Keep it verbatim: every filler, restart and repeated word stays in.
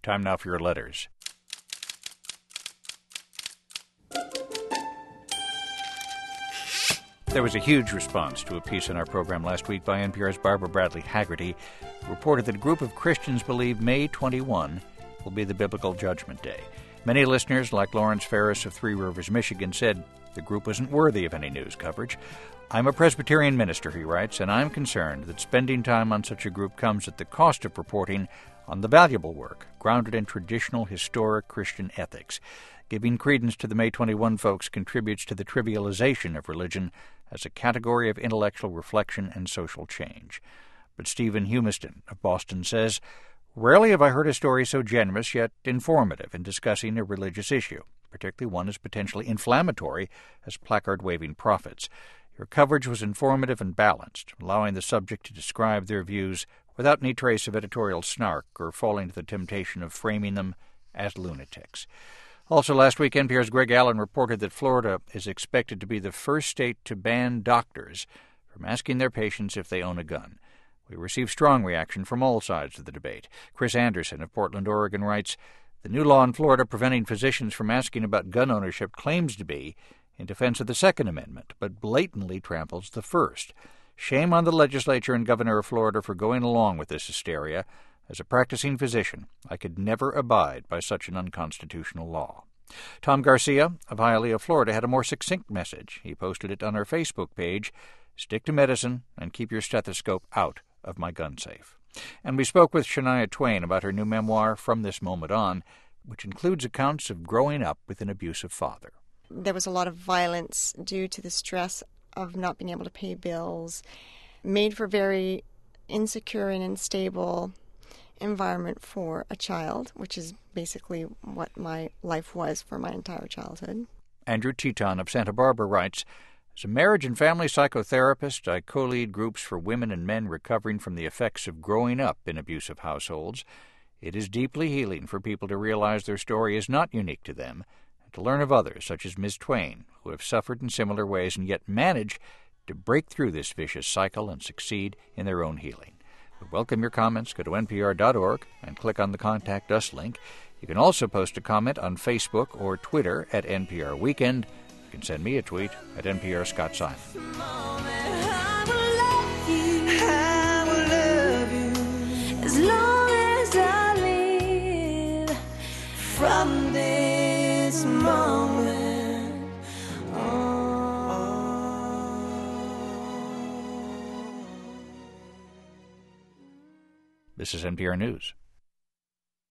Time now for your letters. There was a huge response to a piece in our program last week by N P R's Barbara Bradley Haggerty, who reported that a group of Christians believe May twenty-first will be the biblical judgment day. Many listeners, like Lawrence Ferris of Three Rivers, Michigan, said the group wasn't worthy of any news coverage. I'm a Presbyterian minister, he writes, and I'm concerned that spending time on such a group comes at the cost of reporting on the valuable work grounded in traditional historic Christian ethics. Giving credence to the May twenty-first folks contributes to the trivialization of religion as a category of intellectual reflection and social change. But Stephen Humiston of Boston says, rarely have I heard a story so generous yet informative in discussing a religious issue, particularly one as potentially inflammatory as placard-waving prophets. Your coverage was informative and balanced, allowing the subject to describe their views without any trace of editorial snark or falling to the temptation of framing them as lunatics. Also last week, N P R's Greg Allen reported that Florida is expected to be the first state to ban doctors from asking their patients if they own a gun. We received strong reaction from all sides of the debate. Chris Anderson of Portland, Oregon writes, the new law in Florida preventing physicians from asking about gun ownership claims to be in defense of the Second Amendment, but blatantly tramples the First. Shame on the legislature and governor of Florida for going along with this hysteria. As a practicing physician, I could never abide by such an unconstitutional law. Tom Garcia of Hialeah, Florida, had a more succinct message. He posted it on our Facebook page. Stick to medicine and keep your stethoscope out of my gun safe. And we spoke with Shania Twain about her new memoir, From This Moment On, which includes accounts of growing up with an abusive father. There was a lot of violence due to the stress of not being able to pay bills, made for very insecure and unstable environment for a child, which is basically what my life was for my entire childhood. Andrew Teton of Santa Barbara writes, as a marriage and family psychotherapist, I co-lead groups for women and men recovering from the effects of growing up in abusive households. It is deeply healing for people to realize their story is not unique to them, and to learn of others, such as Miz Twain, who have suffered in similar ways and yet manage to break through this vicious cycle and succeed in their own healing. We welcome your comments. Go to N P R dot org and click on the Contact Us link. You can also post a comment on Facebook or Twitter at N P R Weekend. You can send me a tweet at N P R Scott Simon. I will love you. I will love you as long as I live. From this moment on. This is N P R News.